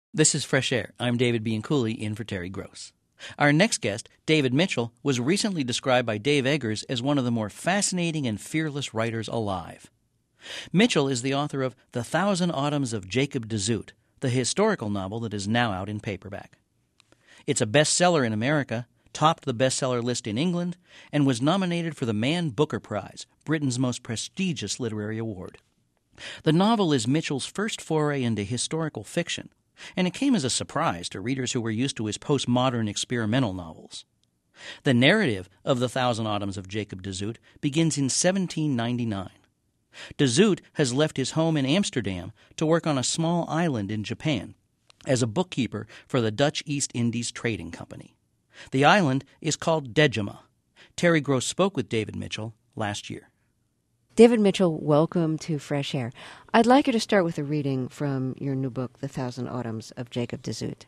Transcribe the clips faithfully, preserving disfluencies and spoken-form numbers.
This is Fresh Air. I'm David Bianculli in for Terry Gross. Our next guest, David Mitchell, was recently described by Dave Eggers as one of the more fascinating and fearless writers alive. Mitchell is the author of The Thousand Autumns of Jacob de Zoet, the historical novel that is now out in paperback. It's a bestseller in America, topped the bestseller list in England, and was nominated for the Man Booker Prize, Britain's most prestigious literary award. The novel is Mitchell's first foray into historical fiction, and it came as a surprise to readers who were used to his postmodern experimental novels. The narrative of The Thousand Autumns of Jacob de Zoet begins in seventeen ninety-nine. De Zoet has left his home in Amsterdam to work on a small island in Japan as a bookkeeper for the Dutch East Indies Trading Company. The island is called Dejima. Terry Gross spoke with David Mitchell last year. David Mitchell, welcome to Fresh Air. I'd like you to start with a reading from your new book, The Thousand Autumns of Jacob de Zoet.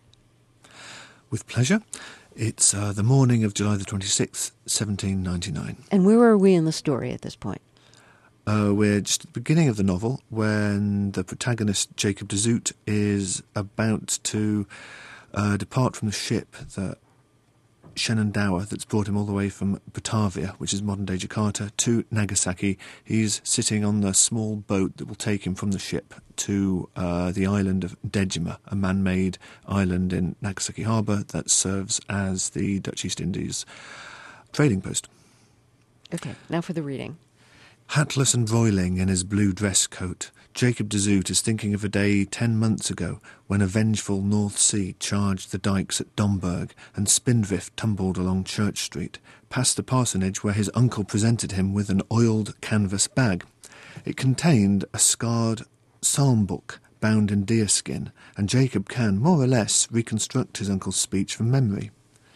With pleasure. It's uh, the morning of July the twenty-sixth, seventeen ninety-nine. And where are we in the story at this point? Uh, we're just at the beginning of the novel when the protagonist, Jacob de Zoet, is about to uh, depart from the ship that Shenandoah that's brought him all the way from Batavia, which is modern-day Jakarta, to Nagasaki. He's sitting on the small boat that will take him from the ship to uh, the island of Dejima, a man-made island in Nagasaki harbour that serves as the Dutch East Indies trading post. Okay, now for the reading. Hatless and broiling in his blue dress coat, Jacob de Zoet is thinking of a day ten months ago when a vengeful North Sea charged the dikes at Domburg and Spindrift tumbled along Church Street, past the parsonage where his uncle presented him with an oiled canvas bag. It contained a scarred psalm book bound in deerskin, and Jacob can, more or less, reconstruct his uncle's speech from memory.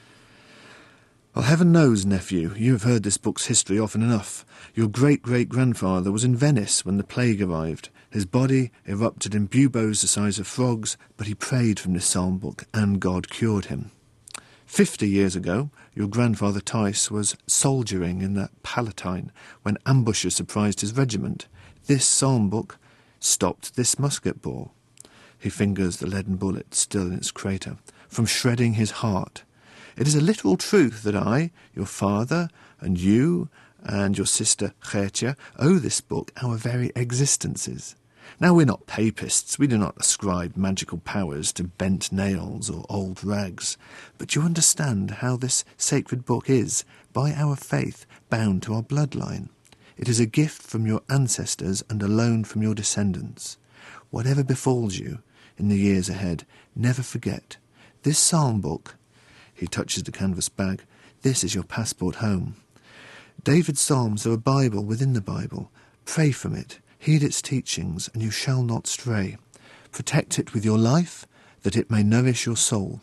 Well, heaven knows, nephew, you have heard this book's history often enough. Your great-great-grandfather was in Venice when the plague arrived. His body erupted in buboes the size of frogs, but he prayed from this psalm book, and God cured him. Fifty years ago, your grandfather Tice was soldiering in the Palatine when ambushes surprised his regiment. This psalm book stopped this musket ball. He fingers the leaden bullet still in its crater, from shredding his heart. It is a literal truth that I, your father, and you, and your sister Gertje, owe this book our very existences. Now, we're not papists. We do not ascribe magical powers to bent nails or old rags. But you understand how this sacred book is, by our faith, bound to our bloodline. It is a gift from your ancestors and a loan from your descendants. Whatever befalls you in the years ahead, never forget. This psalm book, he touches the canvas bag, this is your passport home. David's psalms are a Bible within the Bible. Pray from it, heed its teachings, and you shall not stray. Protect it with your life, that it may nourish your soul.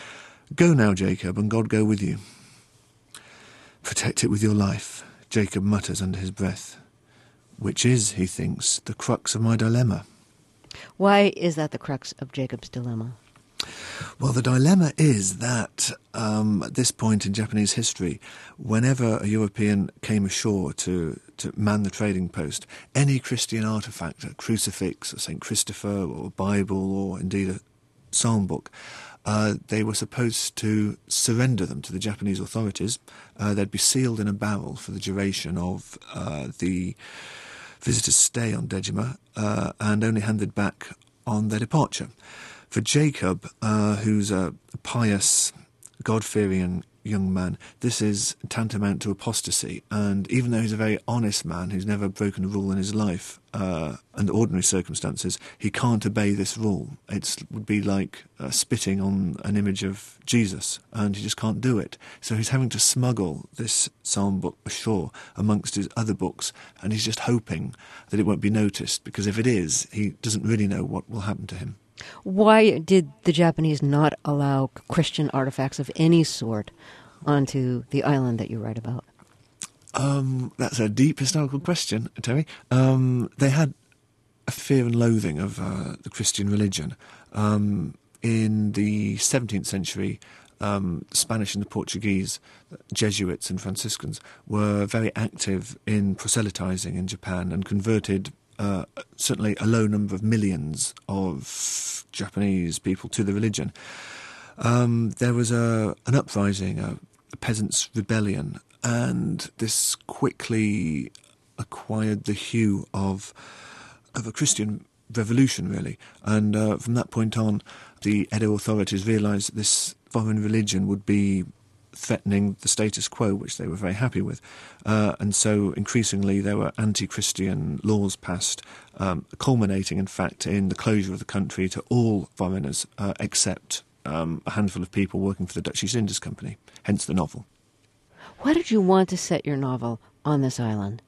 Go now, Jacob, and God go with you. Protect it with your life, Jacob mutters under his breath, which is, he thinks, the crux of my dilemma. Why is that the crux of Jacob's dilemma? Well, the dilemma is that um, at this point in Japanese history, whenever a European came ashore to, to man the trading post, any Christian artefact, a crucifix, or Saint Christopher, or a Bible, or indeed a psalm book, uh, they were supposed to surrender them to the Japanese authorities. Uh, they'd be sealed in a barrel for the duration of uh, the visitor's stay on Dejima, uh, and only handed back on their departure. For Jacob, uh, who's a pious, God-fearing young man, this is tantamount to apostasy. And even though he's a very honest man who's never broken a rule in his life, uh, under ordinary circumstances, he can't obey this rule. It would be like uh, spitting on an image of Jesus, and he just can't do it. So he's having to smuggle this psalm book ashore amongst his other books, and he's just hoping that it won't be noticed, because if it is, he doesn't really know what will happen to him. Why did the Japanese not allow Christian artifacts of any sort onto the island that you write about? Um, that's a deep historical question, Terry. Um, they had a fear and loathing of uh, the Christian religion. Um, in the seventeenth century, um, Spanish and the Portuguese, Jesuits and Franciscans were very active in proselytizing in Japan and converted uh, certainly a low number of millions of Japanese people to the religion. Um, there was a, an uprising, a, a peasants' rebellion, and this quickly acquired the hue of of a Christian revolution, really. And uh, from that point on, the Edo authorities realised that this foreign religion would be threatening the status quo, which they were very happy with. Uh, and so increasingly there were anti-Christian laws passed, um, culminating, in fact, in the closure of the country to all foreigners uh, except um, a handful of people working for the Dutch East Indies Company, hence the novel. Why did you want to set your novel on this island?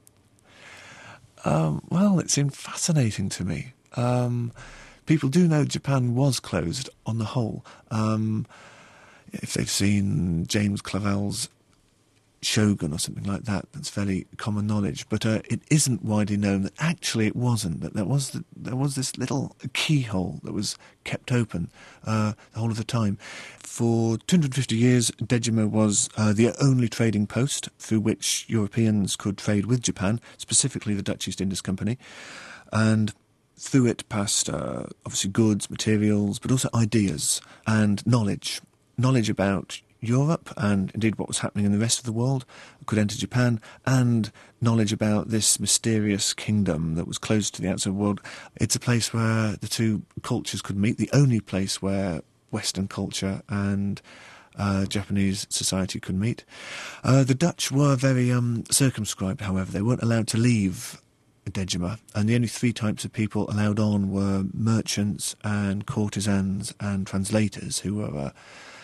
Um, well, it seemed fascinating to me. Um, people do know Japan was closed on the whole. Um, if they've seen James Clavell's Shogun or something like that, that's fairly common knowledge. But uh, it isn't widely known that actually it wasn't, that there was the, there was this little keyhole that was kept open uh, the whole of the time. For two hundred fifty years, Dejima was uh, the only trading post through which Europeans could trade with Japan, specifically the Dutch East Indies Company. And through it passed, uh, obviously, goods, materials, but also ideas and knowledge. Knowledge about Europe and indeed what was happening in the rest of the world could enter Japan, and knowledge about this mysterious kingdom that was closed to the outside world. It's a place where the two cultures could meet, the only place where Western culture and uh, Japanese society could meet. Uh, the Dutch were very um, circumscribed, however. They weren't allowed to leave Dejima, and the only three types of people allowed on were merchants and courtesans and translators, who were uh,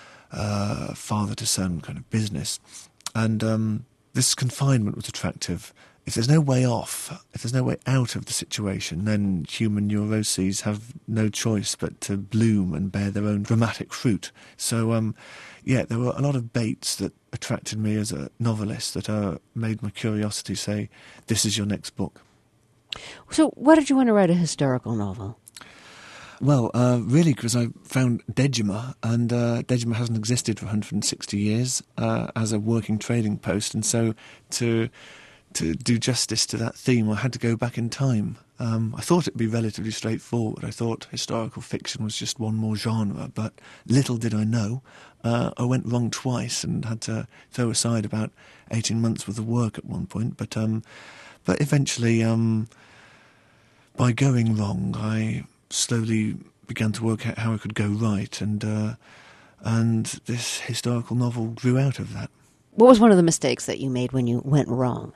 uh, father-to-son kind of business. And um, this confinement was attractive. If there's no way off, if there's no way out of the situation, then human neuroses have no choice but to bloom and bear their own dramatic fruit. So, um, yeah, there were a lot of baits that attracted me as a novelist that uh, made my curiosity say, this is your next book. So why did you want to write a historical novel? Well, uh, really, because I found Dejima, and uh, Dejima hasn't existed for one hundred sixty years uh, as a working trading post, and so to to do justice to that theme, I had to go back in time. Um, I thought it'd be relatively straightforward. I thought historical fiction was just one more genre, but little did I know. Uh, I went wrong twice and had to throw aside about eighteen months worth of work at one point, but um, but eventually, um, by going wrong, I slowly began to work out how I could go right, and uh, and this historical novel grew out of that. What was one of the mistakes that you made when you went wrong?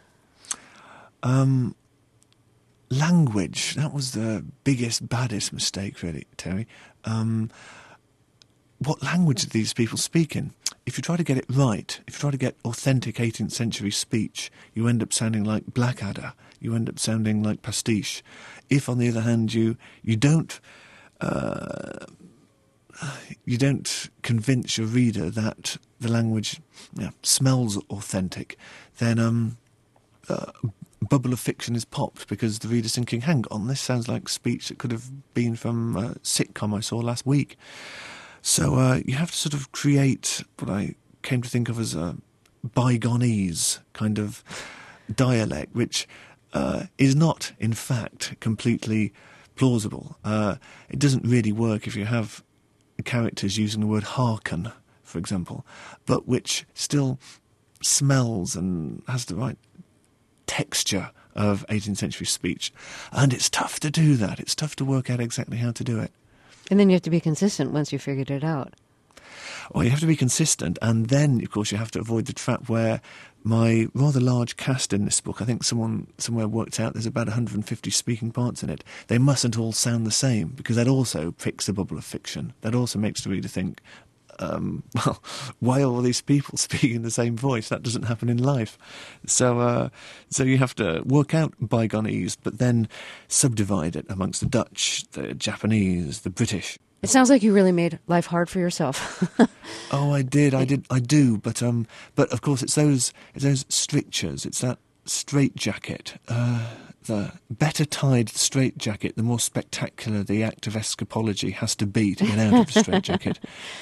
Um, language. That was the biggest, baddest mistake, really, Terry. Um, what language do these people speak in? If you try to get it right, if you try to get authentic eighteenth century speech, you end up sounding like Blackadder. You end up sounding like pastiche. If, on the other hand, you you don't uh, you don't convince your reader that the language you know, smells authentic, then um, uh, a bubble of fiction is popped because the reader's thinking, hang on, this sounds like speech that could have been from a sitcom I saw last week. So uh, you have to sort of create what I came to think of as a Bygonese kind of dialect, which uh, is not, in fact, completely plausible. Uh, it doesn't really work if you have characters using the word hearken, for example, but which still smells and has the right texture of eighteenth century speech. And it's tough to do that. It's tough to work out exactly how to do it. And then you have to be consistent once you figured it out. Well, you have to be consistent, and then, of course, you have to avoid the trap where my rather large cast in this book, I think someone somewhere worked out there's about one hundred fifty speaking parts in it. They mustn't all sound the same, because that also pricks the bubble of fiction. That also makes the reader think, um, well, why are all these people speaking the same voice? That doesn't happen in life. So uh, so you have to work out Bygonese, but then subdivide it amongst the Dutch, the Japanese, the British. It sounds like you really made life hard for yourself. Oh, I did, I did, I do, but um, but of course it's those, it's those strictures, it's that straitjacket. Uh, the better tied the straitjacket, the more spectacular the act of escapology has to be to get out of the straitjacket.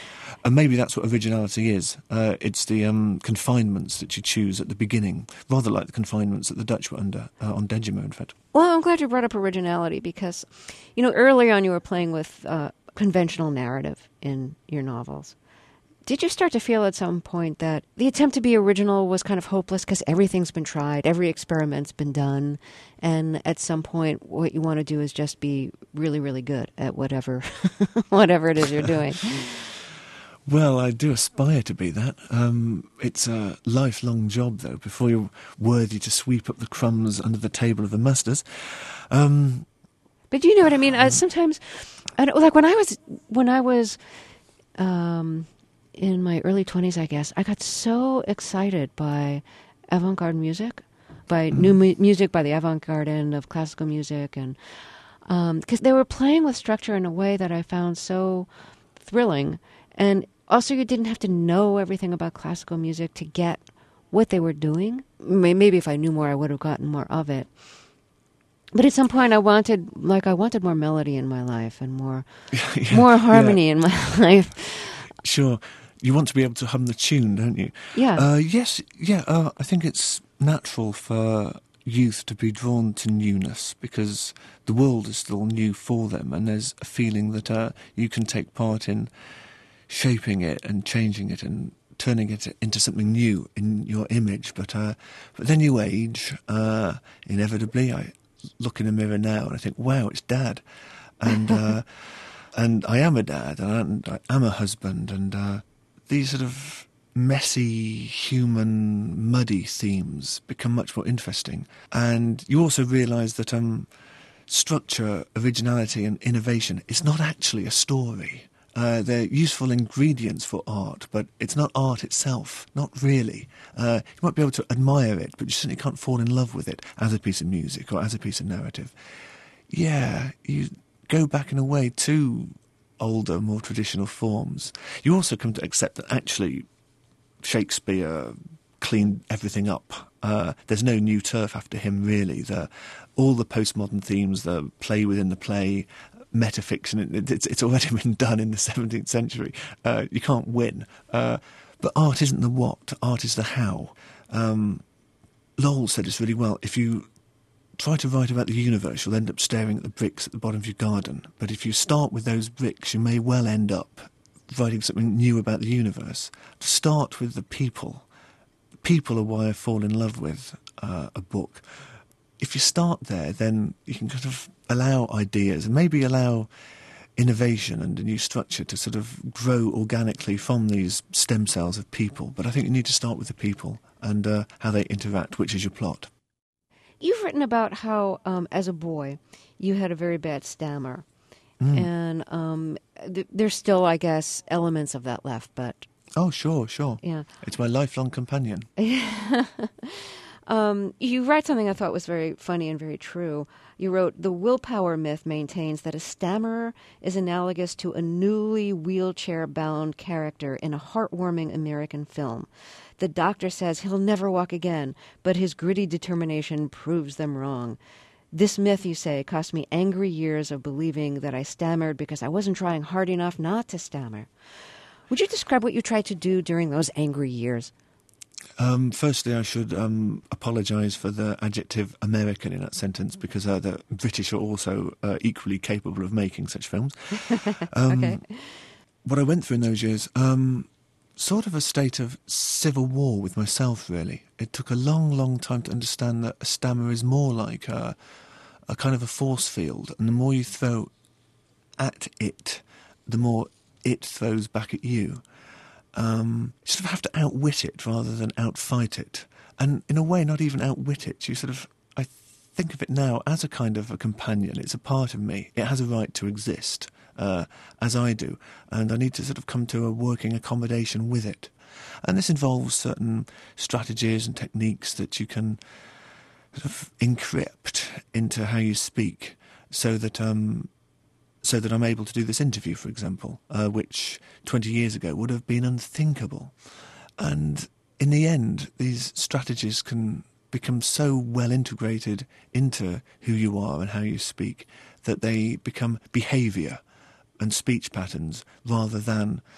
And maybe that's what originality is. Uh, it's the um, confinements that you choose at the beginning, rather like the confinements that the Dutch were under, uh, on Dejima, in fact. Well, I'm glad you brought up originality because, you know, early on you were playing with uh, conventional narrative in your novels. Did you start to feel at some point that the attempt to be original was kind of hopeless because everything's been tried, every experiment's been done, and at some point what you want to do is just be really, really good at whatever whatever it is you're doing? Well, I do aspire to be that. Um, it's a lifelong job, though, before you're worthy to sweep up the crumbs under the table of the masters. Um, but you know what I mean? I, sometimes, I don't, like when I was when I was um, in my early twenties, I guess, I got so excited by avant-garde music, by mm. new mu- music, by the avant-garde end of classical music, and because um, they were playing with structure in a way that I found so thrilling. And also, you didn't have to know everything about classical music to get what they were doing. Maybe if I knew more, I would have gotten more of it. But at some point, I wanted, like, I wanted more melody in my life and more, yeah, more harmony yeah. in my life. Sure, you want to be able to hum the tune, don't you? Yeah. Uh, yes. Yeah. Uh, I think it's natural for youth to be drawn to newness because the world is still new for them, and there's a feeling that uh, you can take part in shaping it and changing it and turning it into something new in your image. But uh, but then you age, uh, inevitably. I look in the mirror now and I think, wow, it's Dad. And uh, and I am a dad, and I am a husband, and uh, these sort of messy, human, muddy themes become much more interesting. And you also realise that um, structure, originality and innovation is not actually a story. Uh, they're useful ingredients for art, but it's not art itself, not really. Uh, you might be able to admire it, but you certainly can't fall in love with it as a piece of music or as a piece of narrative. Yeah, you go back in a way to older, more traditional forms. You also come to accept that actually Shakespeare cleaned everything up. Uh, there's no new turf after him, really. The, all the postmodern themes, the play within the play, metafiction, it, it's, it's already been done in the seventeenth century. Uh, you can't win. Uh, but art isn't the what, art is the how. Um, Lowell said this really well. If you try to write about the universe, you'll end up staring at the bricks at the bottom of your garden. But if you start with those bricks, you may well end up writing something new about the universe. To start with the people. People are why I fall in love with uh, a book. If you start there, then you can kind of allow ideas and maybe allow innovation and a new structure to sort of grow organically from these stem cells of people. But I think you need to start with the people and uh, how they interact, which is your plot. You've written about how, um, as a boy, you had a very bad stammer. Mm. And um, th- there's still, I guess, elements of that left, but... Oh, sure, sure. Yeah. It's my lifelong companion. um, you write something I thought was very funny and very true. You wrote, "The willpower myth maintains that a stammerer is analogous to a newly wheelchair-bound character in a heartwarming American film. The doctor says he'll never walk again, but his gritty determination proves them wrong. This myth, you say, cost me angry years of believing that I stammered because I wasn't trying hard enough not to stammer." Would you describe what you tried to do during those angry years? Um, firstly, I should um, apologise for the adjective American in that sentence, because uh, the British are also uh, equally capable of making such films. Um, okay. What I went through in those years, um, sort of a state of civil war with myself, really. It took a long, long time to understand that a stammer is more like a, a kind of a force field, and the more you throw at it, the more it throws back at you. Um, you sort of have to outwit it rather than outfight it. And in a way, not even outwit it. You sort of, I think of it now as a kind of a companion. It's a part of me. It has a right to exist, uh, as I do. And I need to sort of come to a working accommodation with it. And this involves certain strategies and techniques that you can sort of encrypt into how you speak, so that um, so that I'm able to do this interview, for example, uh, which twenty years ago would have been unthinkable. And in the end, these strategies can become so well integrated into who you are and how you speak that they become behaviour and speech patterns rather than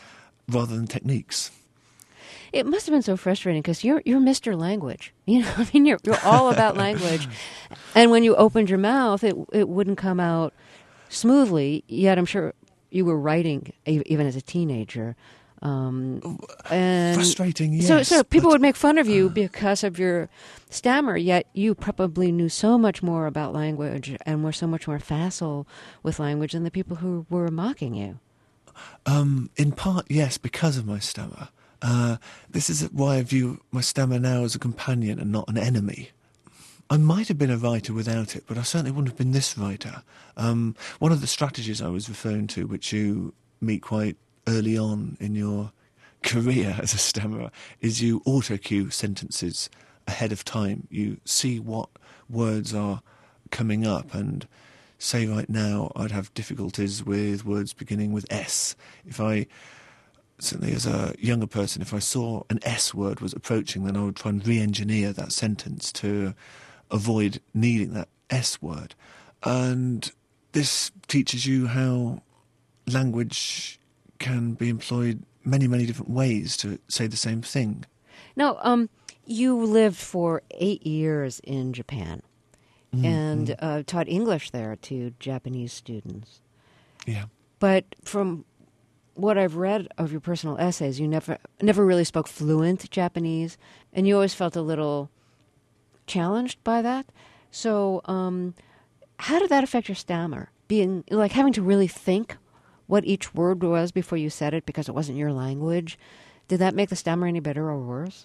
rather than techniques. It must have been so frustrating because you're you're Mister Language. You know, I mean, you're you're all about language, and when you opened your mouth, it it wouldn't come out smoothly. Yet, I'm sure you were writing e- even as a teenager. Um, and Frustrating, yes. So, so people but, would make fun of you because of your stammer. Yet, you probably knew so much more about language and were so much more facile with language than the people who were mocking you. Um, in part, yes, because of my stammer. Uh, this is why I view my stammer now as a companion and not an enemy. I might have been a writer without it, but I certainly wouldn't have been this writer. Um, one of the strategies I was referring to, which you meet quite early on in your career as a stammerer, is you auto-cue sentences ahead of time. You see what words are coming up, and say right now I'd have difficulties with words beginning with S. If I... Certainly as a younger person, if I saw an S word was approaching, then I would try and re-engineer that sentence to avoid needing that S word. And this teaches you how language can be employed many, many different ways to say the same thing. Now, um, you lived for eight years in Japan mm, and mm. Uh, taught English there to Japanese students. Yeah. But from what I've read of your personal essays, you never never really spoke fluent Japanese, and you always felt a little challenged by that. So um, how did that affect your stammer? Being like having to really think what each word was before you said it because it wasn't your language. Did that make the stammer any better or worse?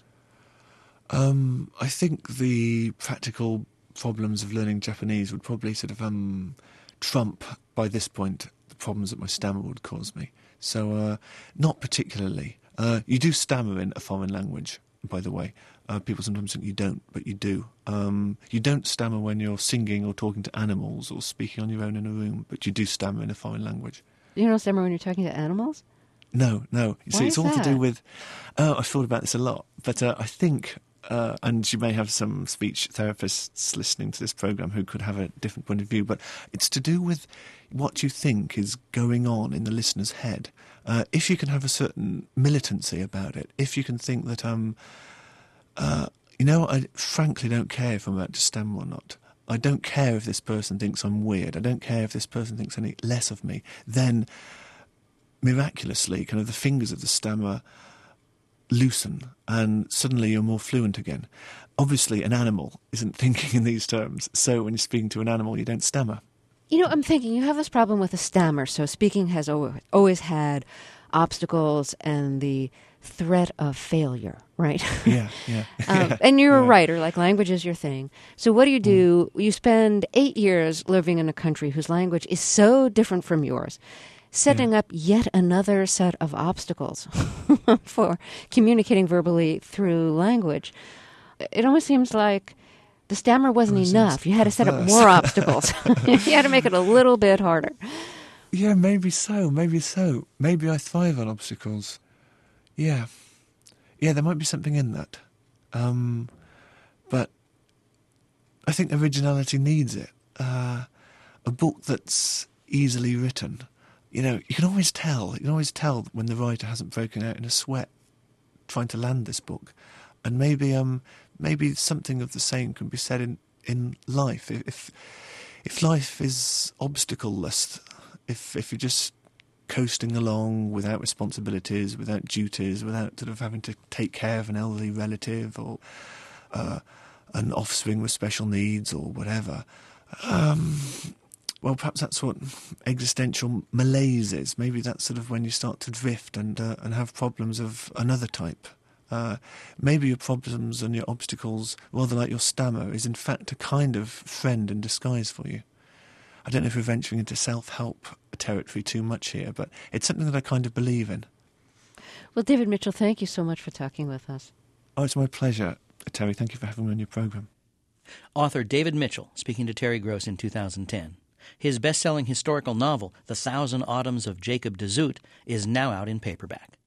Um, I think the practical problems of learning Japanese would probably sort of um, trump, by this point, the problems that my stammer would cause me. So, uh, not particularly. Uh, you do stammer in a foreign language, by the way. Uh, people sometimes think you don't, but you do. Um, you don't stammer when you're singing or talking to animals or speaking on your own in a room, but you do stammer in a foreign language. You don't stammer when you're talking to animals? No, no. You Why see, is it's all that? to do with... Uh, I've thought about this a lot, but uh, I think... Uh, and you may have some speech therapists listening to this programme who could have a different point of view, but it's to do with what you think is going on in the listener's head. Uh, if you can have a certain militancy about it, if you can think that, um, uh, you know, I frankly don't care if I'm about to stammer or not. I don't care if this person thinks I'm weird. I don't care if this person thinks any less of me. Then, miraculously, kind of the fingers of the stammer loosen, and suddenly you're more fluent again. Obviously, an animal isn't thinking in these terms, so when you're speaking to an animal, you don't stammer. You know, I'm thinking you have this problem with a stammer, so speaking has always had obstacles and the threat of failure, right? Yeah, yeah. um, and you're yeah. a writer, like language is your thing. So what do you do? Mm. You spend eight years living in a country whose language is so different from yours, setting yeah. up yet another set of obstacles for communicating verbally through language. It almost seems like the stammer wasn't oh, enough. You had to set up more obstacles. You had to make it a little bit harder. Yeah, maybe so, maybe so. Maybe I thrive on obstacles. Yeah. Yeah, there might be something in that. Um, but I think originality needs it. Uh, a book that's easily written... You know, you can always tell, you can always tell when the writer hasn't broken out in a sweat trying to land this book. And maybe um, maybe something of the same can be said in, in life. If if life is obstacle-less, if, if you're just coasting along without responsibilities, without duties, without sort of having to take care of an elderly relative or uh, an offspring with special needs or whatever... Um, Well, perhaps that's what existential malaise is. Maybe that's sort of when you start to drift and uh, and have problems of another type. Uh, maybe your problems and your obstacles, rather like your stammer, is in fact a kind of friend in disguise for you. I don't know if we're venturing into self-help territory too much here, but it's something that I kind of believe in. Well, David Mitchell, thank you so much for talking with us. Oh, it's my pleasure, Terry. Thank you for having me on your program. Author David Mitchell speaking to Terry Gross in two thousand ten. His best-selling historical novel, The Thousand Autumns of Jacob de Zoet, is now out in paperback.